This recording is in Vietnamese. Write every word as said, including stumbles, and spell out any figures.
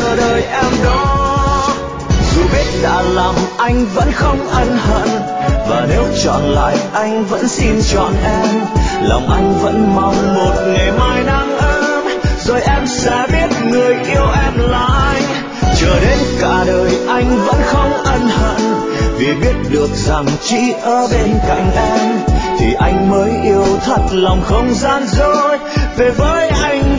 chờ đợi em đó. Dù biết đã làm anh vẫn không ân hận, và nếu chọn lại anh vẫn xin chọn em. Lòng anh vẫn mong một ngày mai nắng ấm, rồi em sẽ biết người yêu em là anh. Chờ đến cả đời anh vẫn không ân hận, vì biết được rằng chỉ ở bên cạnh em thì anh mới yêu thật lòng không gian dối. Về với anh